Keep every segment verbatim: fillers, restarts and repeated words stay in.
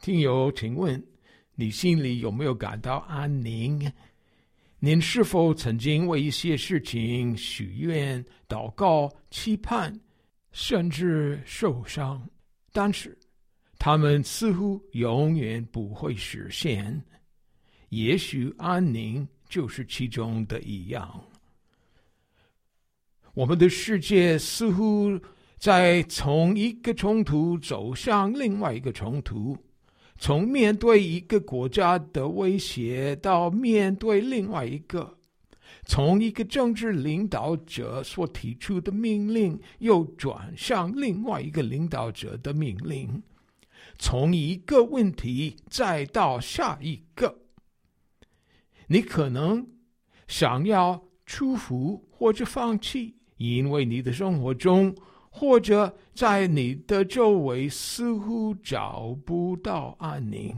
听友，请问你心里有没有感到安宁？您是否曾经为一些事情许愿、祷告、期盼，甚至受伤，但是他们似乎永远不会实现？也许安宁就是其中的一样。我们的世界似乎在从一个冲突走向另外一个冲突，从面对一个国家的威胁到面对另外一个，从一个政治领导者所提出的命令又转向另外一个领导者的命令，从一个问题再到下一个。你可能想要祝福或者放弃，因为你的生活中或者在你的周围似乎找不到安宁。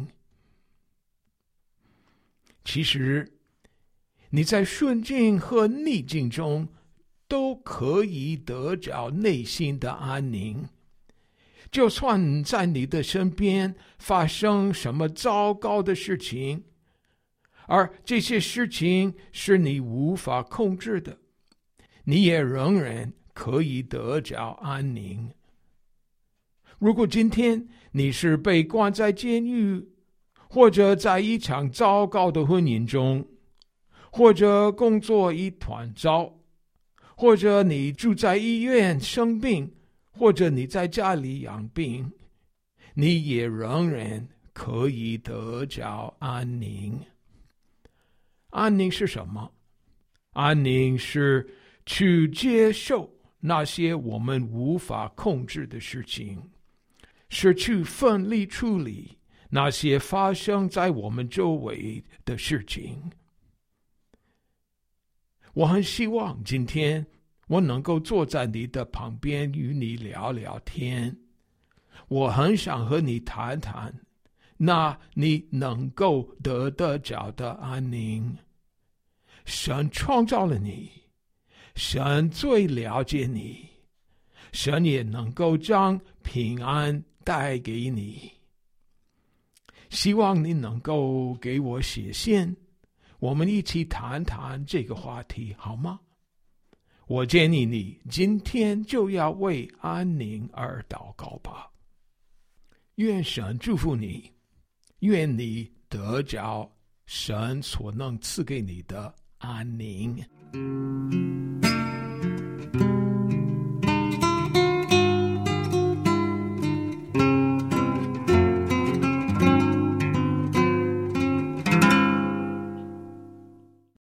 其实你在顺境和逆境中都可以得着内心的安宁。就算在你的身边发生什么糟糕的事情，而这些事情是你无法控制的，你也仍然可以得着安宁。如果今天你是被关在监狱，或者在一场糟糕的婚姻中，或者工作一团糟，或者你住在医院生病，或者你在家里养病，你也仍然可以得着安宁。安宁是什么？安宁是去接受那些我们无法控制的事情，是去奋力处理那些发生在我们周围的事情。我很希望今天我能够坐在你的旁边与你聊聊天，我很想和你谈谈那你能够得得着的安宁。神创造了你，神最了解你，神也能够将平安带给你。希望你能够给我写信，我们一起谈谈这个话题，好吗？我建议你今天就要为安宁而祷告吧。愿神祝福你，愿你得着神所能赐给你的安宁。